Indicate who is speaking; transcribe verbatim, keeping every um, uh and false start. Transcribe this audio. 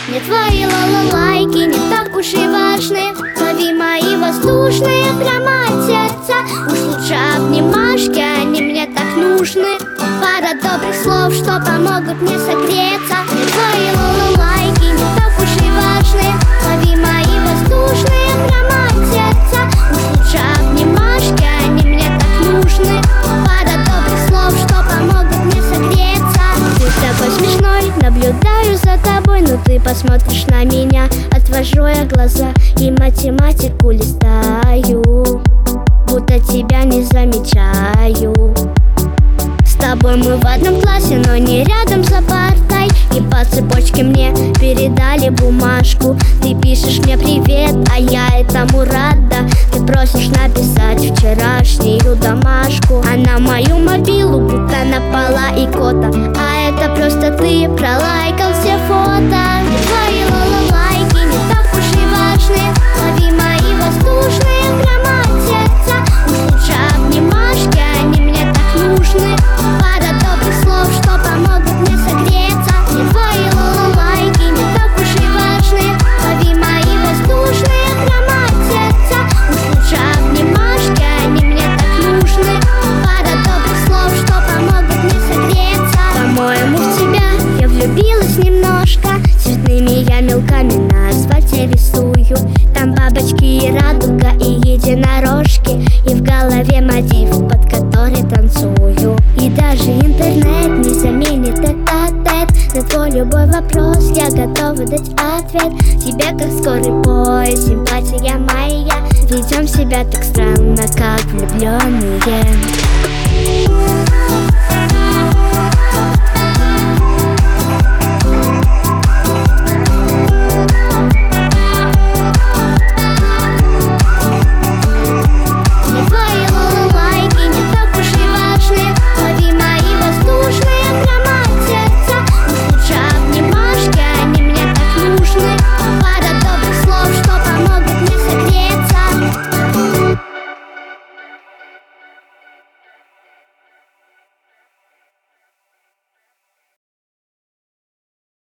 Speaker 1: Мне твои лайки не так уж и важны. Лови мои воздушные прямо от сердца. Уж лучше обнимашки, они мне так нужны. Пара добрых слов, что помогут мне согреться. Мне твои лайки не так уж и важны. Лови мои воздушные прямо от сердца. Уж лучше обнимашки, они мне так нужны. Пара добрых слов, что помогут мне согреться. Ты с тобой смешной, наблюдаю за тобой, но ты посмотришь на меня. Отвожу я глаза и математику листаю, будто тебя не замечаю. С тобой мы в одном классе, но не рядом за партой. И по цепочке мне передали бумажку. Ты пишешь мне привет, а я этому рада. Ты просишь написать вчерашнюю домашку. А на мою мобилу будто напала икота. А это просто ты пролайкал все фото. Твои лайки не так уж и важны. Лови мои воздушные прямо от сердца. Уж лучше обнимашки, они мне так нужны. Пара добрых слов, что помогут мне согреться. Мне твои лайки не так уж и важны. Лови мои воздушные прямо от сердца. Уж лучше обнимашки, они мне так нужны. Пара добрых слов, что помогут мне согреться. По-моему, в тебя я влюбилась немножко. Цветными я мелками на асфальте рисую. Там бабочки и радуга, и единорожки. И в голове мотив, под который танцую. И даже интернет не заменит тет-а-тет. На твой любой вопрос я готова дать ответ. Тебе как скорый поезд, симпатия моя. Ведем себя так странно, как влюбленные.